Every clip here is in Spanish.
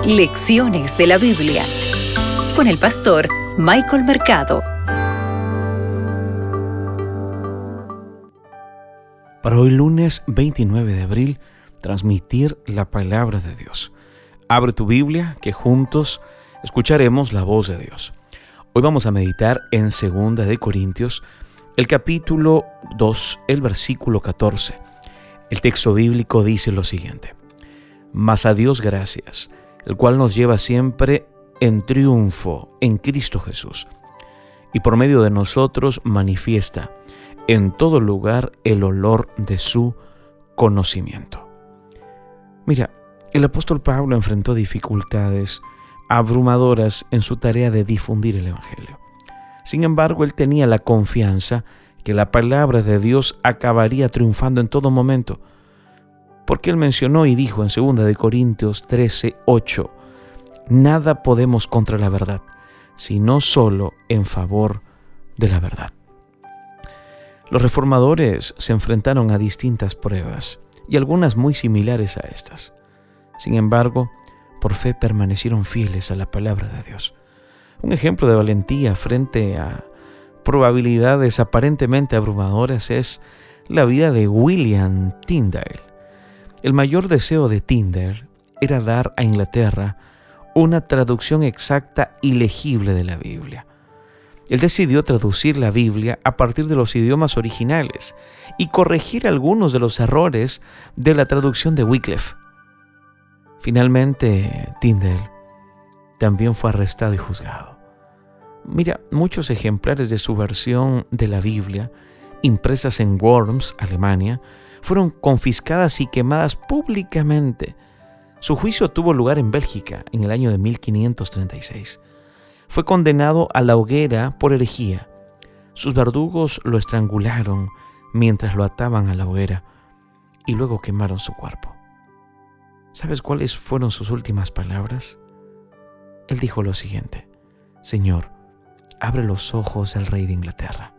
Lecciones de la Biblia con el pastor Michael Mercado. Para hoy lunes 29 de abril, transmitir la palabra de Dios. Abre tu Biblia, que juntos escucharemos la voz de Dios. Hoy vamos a meditar en 2 de Corintios, el capítulo 2, el versículo 14. El texto bíblico dice lo siguiente: Mas a Dios gracias, el cual nos lleva siempre en triunfo en Cristo Jesús, y por medio de nosotros manifiesta en todo lugar el olor de su conocimiento. Mira, el apóstol Pablo enfrentó dificultades abrumadoras en su tarea de difundir el Evangelio. Sin embargo, él tenía la confianza que la palabra de Dios acabaría triunfando en todo momento, porque él mencionó y dijo en 2 de Corintios 13:8, nada podemos contra la verdad, sino solo en favor de la verdad. Los reformadores se enfrentaron a distintas pruebas, y algunas muy similares a estas. Sin embargo, por fe permanecieron fieles a la palabra de Dios. Un ejemplo de valentía frente a probabilidades aparentemente abrumadoras es la vida de William Tyndale. El mayor deseo de Tyndale era dar a Inglaterra una traducción exacta y legible de la Biblia. Él decidió traducir la Biblia a partir de los idiomas originales y corregir algunos de los errores de la traducción de Wycliffe. Finalmente, Tyndale también fue arrestado y juzgado. Mira, muchos ejemplares de su versión de la Biblia, impresas en Worms, Alemania, fueron confiscadas y quemadas públicamente. Su juicio tuvo lugar en Bélgica en el año de 1536. Fue condenado a la hoguera por herejía. Sus verdugos lo estrangularon mientras lo ataban a la hoguera y luego quemaron su cuerpo. ¿Sabes cuáles fueron sus últimas palabras? Él dijo lo siguiente: Señor, abre los ojos del rey de Inglaterra.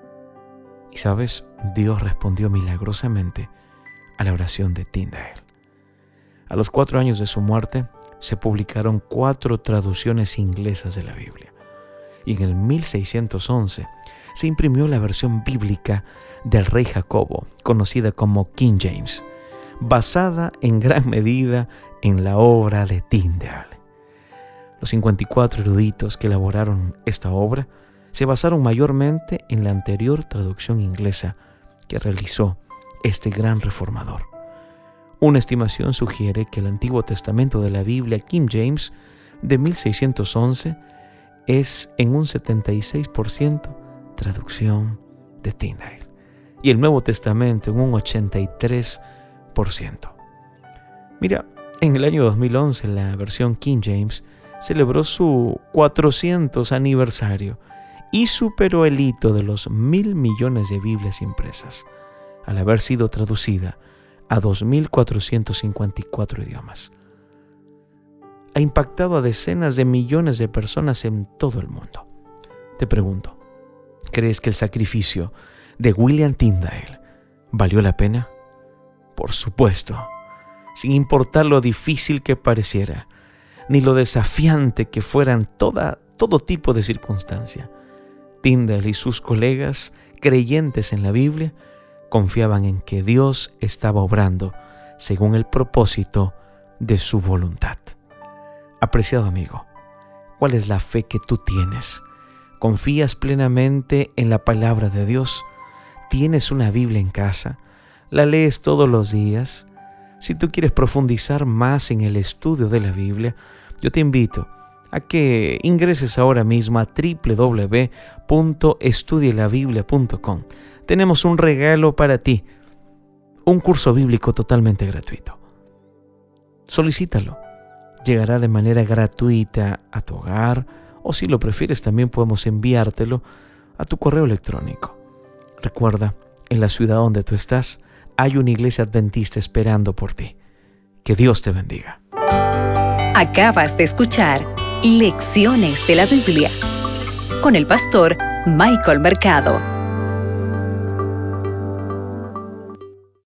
Y sabes, Dios respondió milagrosamente a la oración de Tyndale. A los 4 años de su muerte, se publicaron 4 traducciones inglesas de la Biblia. Y en el 1611 se imprimió la versión bíblica del rey Jacobo, conocida como King James, basada en gran medida en la obra de Tyndale. Los 54 eruditos que elaboraron esta obra se basaron mayormente en la anterior traducción inglesa que realizó este gran reformador. Una estimación sugiere que el Antiguo Testamento de la Biblia King James de 1611 es en un 76% traducción de Tyndale y el Nuevo Testamento en un 83%. Mira, en el año 2011 la versión King James celebró su 400 aniversario y superó el hito de los 1.000 millones de Biblias impresas, al haber sido traducida a 2.454 idiomas. Ha impactado a decenas de millones de personas en todo el mundo. Te pregunto, ¿crees que el sacrificio de William Tyndale valió la pena? Por supuesto, sin importar lo difícil que pareciera, ni lo desafiante que fueran todo tipo de circunstancia. Tyndale y sus colegas, creyentes en la Biblia, confiaban en que Dios estaba obrando según el propósito de su voluntad. Apreciado amigo, ¿cuál es la fe que tú tienes? ¿Confías plenamente en la palabra de Dios? ¿Tienes una Biblia en casa? ¿La lees todos los días? Si tú quieres profundizar más en el estudio de la Biblia, yo te invito a que ingreses ahora mismo a www.estudielabiblia.com. Tenemos un regalo para ti, un curso bíblico totalmente gratuito. Solicítalo. Llegará de manera gratuita a tu hogar, o si lo prefieres también podemos enviártelo a tu correo electrónico. Recuerda, en la ciudad donde tú estás hay una iglesia adventista esperando por ti. Que Dios te bendiga. Acabas de escuchar Lecciones de la Biblia con el pastor Michael Mercado.